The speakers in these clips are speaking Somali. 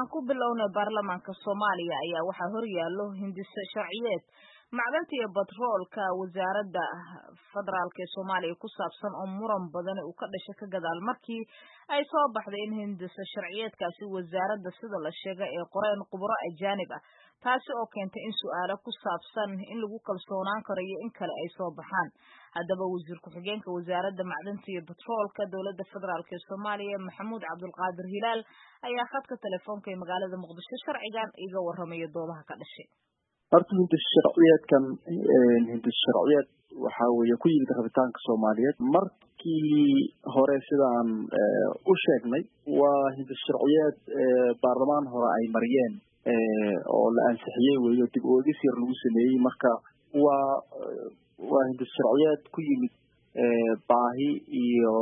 aan ku bilownay baarlamaanka Soomaaliya ayaa waxa hor yaalo hindise sharciyeed macdanta iyo batroolka wasaaradda federaalka ee Soomaaliya ku saabsan oo muran badan uu ka dhashay ka gadaal markii ay soo baxday in hindise sharciyeedkaasi wasaaradda sida la sheegay ee qoreen khubaro ajaanib ah taasi oo keentay in su'aalo ku saabsan in lagu kalsoonaan karo iyo in kale ay soo baxaan haddaba wasiir ku-xigeenka wasaaradda macdanta iyo batroolka dowladda federaalka ee Soomaaliya Maxamuud Cabdulqaadir Hilaal ayaa khadka telefoonka ee magaalada Muqdisho sharcigan iga warramay doodaha ka dhashay horta hindise sharciyeed waxa weeye ku yimid rabitaanka Soomaaliyeed markii hore sidaan u sheegnay waa hindise sharciyeed baarlamaan hore ay mariyeen oo la ansixiyay weeyo dib u eegis yar lagu sameeyay marka waa hindise sharciyeed ku yimid baahi iyo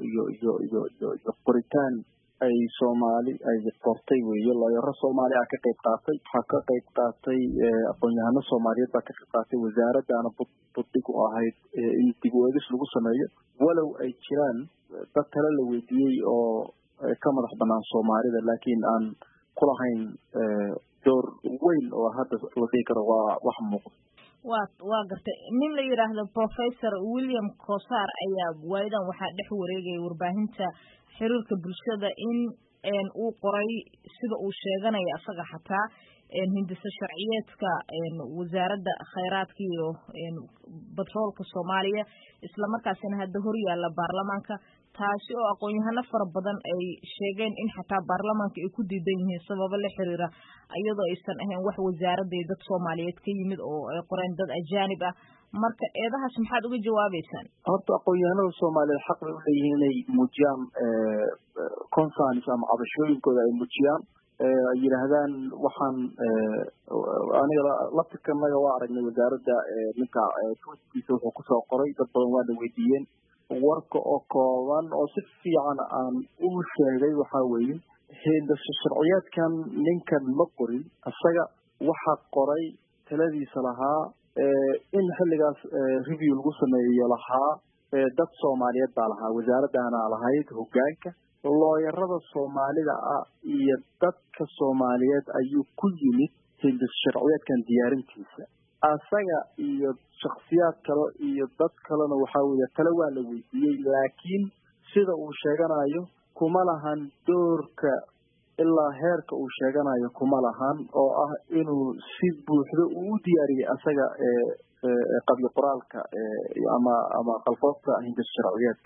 qoritaan ay Soomaali ay qortay weeyo looyaro Soomaali ah ka qayb qaatay waxa ka qayb qaatay aqoon-yahano Soomaaliyeed baa ka qayb qaatay wasaaradana buddig u ahayd in dib u eegis lagu sameeyo walow ay jiraan dad kale la weydiiyay oo ka madax banaan Soomaalida laakiin aan ku lahayn door weyn oo hadda la dhigi karo waa wax muuqda waa gartay nin la yiraahdo Professor William Kosar ayaa waadan waxa dhex wareegay warbaahinta xiriirka bulshada in uu qoray sida uu sheeganayo asaga xataa hindise sharciyeedka wasaaradda khayraadka iyo batroolka Soomaaliya isla markaasina hadda hor yaala baarlamaanka taasi oo aqoon-yahano fara badan ay sheegeen in xataa baarlamaanka ay ku diidan yihiin sababo la xiriira iyadoo aysan ahayn wax wasaaradda iyo dad Soomaaliyeed ka yimid oo ay qoreen dad ajaanib ah marka eedahaas maxaad uga jawaabaysaan horta aqoon-yahanada Soomaaliyeed xaq u leeyihiin inay muujiyaan concerns ama cabashooyinkooda ay muujiyaan ay yiraahdaan waxaan aniga laftirkanaga waa aragnay wasaaradda ninka twitkiisa wuxuu ku soo qoray dad badan waa la weydiiyeen warka oo kooban oo si fiican aan u sheegay waxa weeye hindise sharciyeedkan ninkan ma qorin asaga waxa qoray taladiisa lahaa in xilligaas review lagu sameeyo lahaa dad Soomaaliyeed baa lahaa wasaaradana lahayd hoggaanka looyarada Soomaalida ah iyo dadka Soomaaliyeed ayuu ku yimid hindise sharciyeedkan diyaarintiisa asaga iyo shakhsiyaad kale iyo dad kalena waxa weeye tala waa la weydiiyay laakiin sida uu sheeganayo kuma lahan doorka ilaa heerka uu sheeganayo kuma lahan oo ah inuu si buuxda u diyaariyay asaga qabyo qoraalka ama qalfoofta hindise sharciyeedka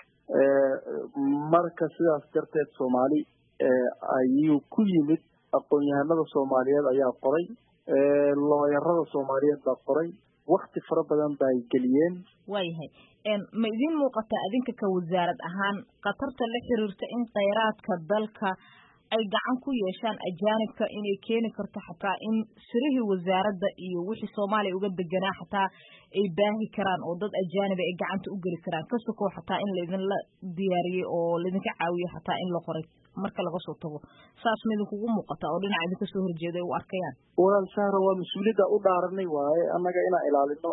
marka sidaas darteed Soomaali ayuu ku yimid aqoon-yahanada Soomaaliyeed ayaa qoray looyarada Soomaaliyeed baa qoray waqti fara badan bay geliyeen waayahay ma idin muuqata adinka ka wasaarad ahaan qatarta la xiriirta in kheyraadka dalka ay gacan ku yeeshaan ajaanibka inay keeni karto xataa in sirihii wasaaradda iyo wixii Soomaaliya uga deganaa xataa ay baahi karaan oo dad ajaanib ay gacanta u geli karaan kasoo xataa in la idin la diyaariyay oo la idinka caawiyo xataa in la qoray marka laga soo tago saas mid kugu muuqata oo dhinaca idinka soo horjeeday u arkayaan walaal Sahra waa mas'uuliyadda u dhaaranay waaye annaga inaan ilaalino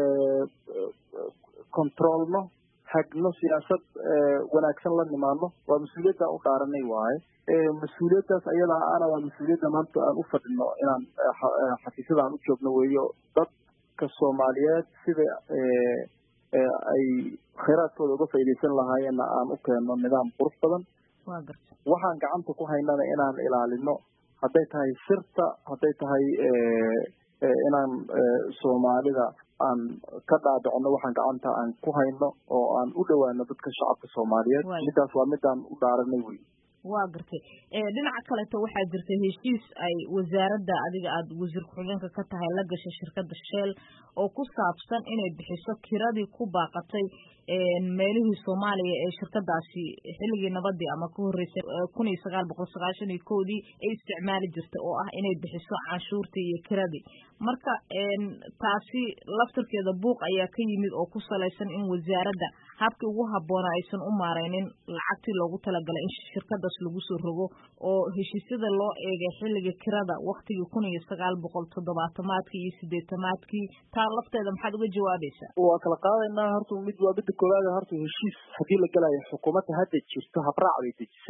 controlno hagno siyaasad wanaagsan la nimaano waa mas'uuliyadda u dhaaranay waaye mas'uuliyaddaas ayada ana waa mas'uuliyadda maanta aan u fadhino inaan xafiisyada aan u joogno weeyo dadka Soomaaliyeed sida ay kheyraadkooda uga faa'iideysan lahaayeen aan u keeno nidaam qurux badan waxaan gacanta ku haynana inaan ilaalino hadday tahay sirta hadday tahay inaan Soomaalida aan ka dhaadhacno waxaan gacanta aan ku hayno oo aan u dhawaano dadka shacabka Soomaaliyeed midaas waa midaan u dhaaranay weey waa gartay dhinaca kale waxaa jirtay heshiis ay wasaaradda adiga aad wasiir ku-xigeenka ka tahay la gashay shirkadda Shell oo ku saabsan inay bixiso kiradii ku baaqatay meelihii Soomaaliya ee shirkadaasi xilligii nabadii ama ka horeysay 1991 ay isticmaali jirtay oo ah inay bixiso canshuurtii iyo kiradii marka taasi laftirkeeda buuq ayaa ka yimid oo ku salaysan in wasaaradda habkii ugu habboona aysan u maareynin lacagtii loogu talagalay in shirkadaas lagu soo rogo oo heshiisyada loo eegay xilliga kirada waqtigii 1970maadkii iyo 80maadkii taa lafteeda maxaad uga jawaabaysaa waa kala qaadaynaa horta mid waa mid koowaad horta heshiis hadii la galayo xukuumadda hadda jirto habraac bay dejisay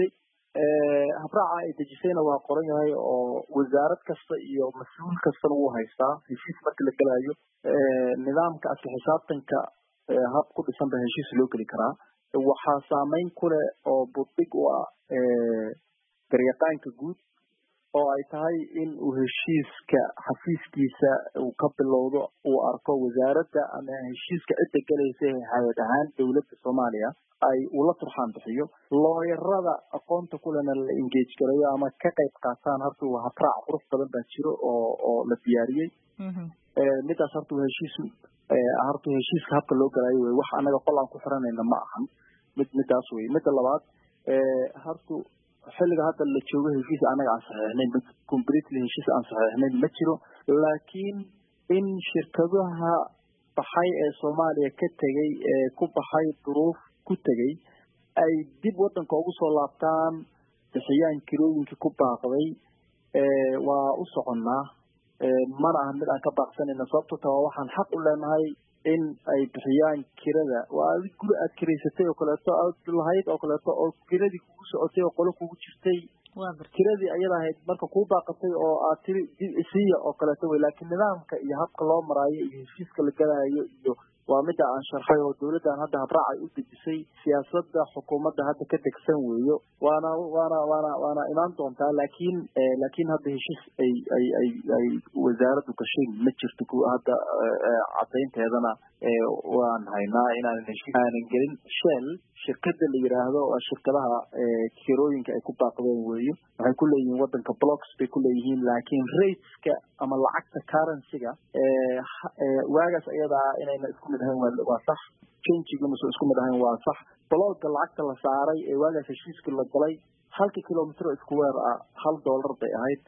habraaca ay dejisayna waa qoran yahay oo wasaarad kasta iyo mas-uul kastana wuu haystaa heshiis marka la gelayo nidaamka aska xisaabtanka hab ku dhisan ba heshiis loo geli karaa waxaa saameyn ku leh oo buddhig u ah garyaqaanka guud oo ay tahay in uu heshiiska xafiiskiisa uu ka bilowdo uu arko wasaaradda ama heshiiska cidda gelaysa hay-ad ahaan dowladda Soomaaliya ay ula turxaan bixiyo looyarada aqoonta kulena la engage gareeyo ama ka qayb qaataan horta waa habraac qurux badan baa jiro oo la diyaariyey midaas horta heshiiska habka loo galaayo wey wax anaga qol aan ku xiranayna ma ahan midaas wey midda labaad horta xilliga hadda la joogo heshiis anaga aan saxiixnayn completely heshiis aan saxiixnayn ma jiro laakiin in shirkadaha baxay ee Soomaaliya ka tegay ku baxay duruuf ku tegay ay dib wadanka ugu soo laabtaan bixiyaan kirooyinkii ku baaqday waa u soconnaa mana aha mid aan ka baaqsanayna sababtoo taa waxaan xaq u leenahay in ay bixiyaan kirada waa guri aad kireysatay oo kaleeto aad lahayd oo kaleeto oo kiradii kugu socotay oo qolo kugu jirtay kiradii ayada ahayd marka kuu baaqatay oo aad tiri isiya oo kaleeto wey laakiin nidaamka iyo habka loo maraayo iyo heshiiska la galaayo iyo waa mida aan sharxay oo dawladdan hadda habraac ay u dejisay siyaasadda xukuumadda hadda ka degsan weeyo waana imaan doontaa laakiin hadda heshiis ay wasaaraddu gashay ma jirto hadda caddaynteedana waan haynaa inaanan heshiis aanan gelin shell shirkadda la yiraahdo waa shirkadaha kirooyinka ay ku baaqdeen weeyo waxay ku leeyihiin wadanka blocks bay ku leeyihiin laakiin rateska ama lacagta currency-ga waagaas ayada inayna isku mid ahayn waa sax change-guna isku mid ahayn waa sax blogga lacagta la saaray ee waagaas heshiiska la galay halka kilometer square ah $1 bay ahayd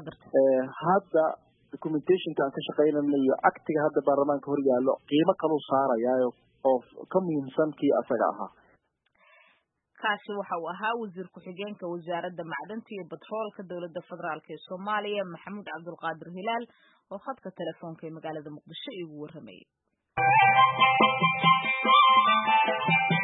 hadda documentationka aan ka shaqaynayna iyo actiga hadda baarlamaanka hor yaallo qiimo kaluu saarayaayo oo ka muhiimsan kii asaga ahaa kaasi waxa uu ahaa wasiir ku-xigeenka wasaaradda macdanta iyo batroolka dowladda federaalk ee Soomaaliya Maxamuud Cabdulqaadir Hilaal oo khadka telefoonka ee magaalada Muqdisho igu warramayay